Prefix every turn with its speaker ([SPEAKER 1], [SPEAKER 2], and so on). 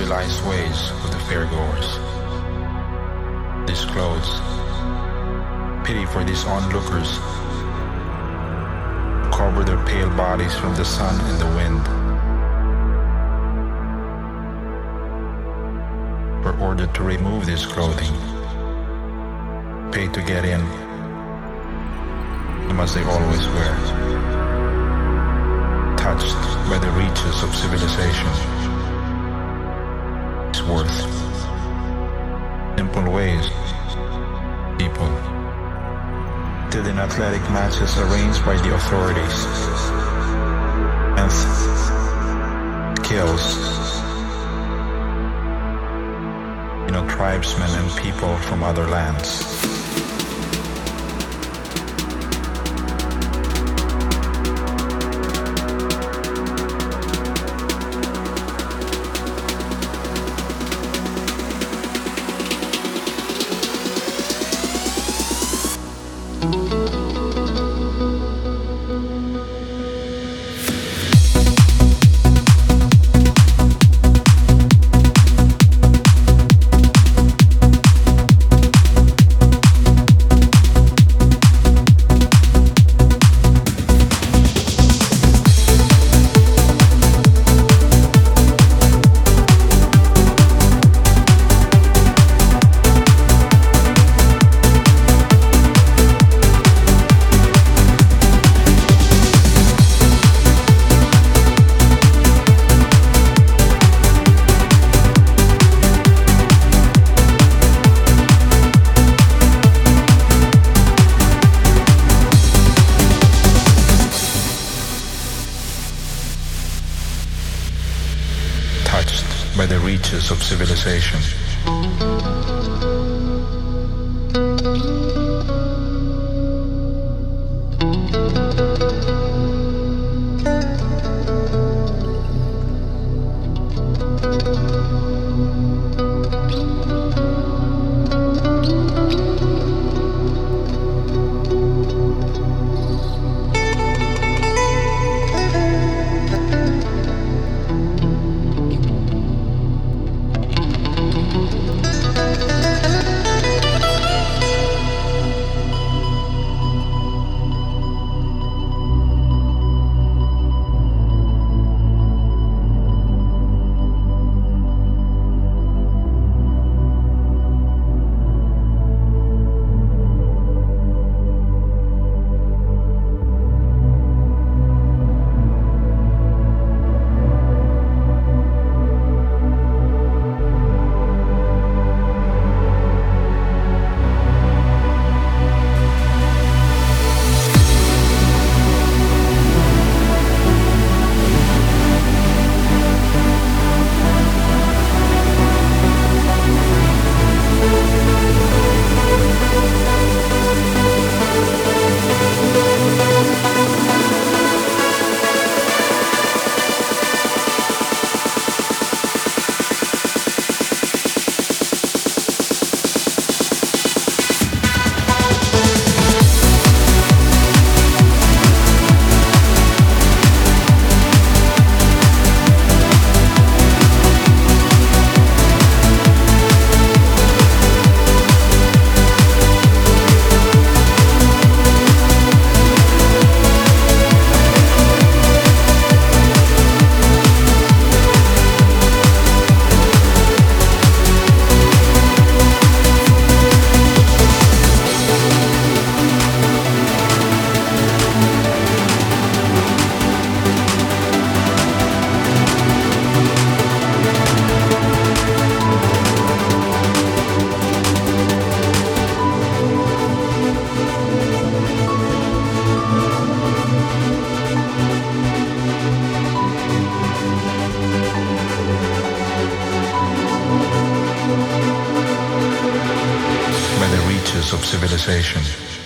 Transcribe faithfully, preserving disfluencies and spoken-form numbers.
[SPEAKER 1] civilized ways of the fairgoers. These clothes, pity for these onlookers, cover their pale bodies from the sun and the wind. Were ordered to remove this clothing, pay to get in, the must they always wear, touched by the reaches of civilization. Its worth, simple ways, people, till in athletic matches arranged by the authorities, and skills, you know, tribesmen and people from other lands. By the reaches of civilization. Of civilization.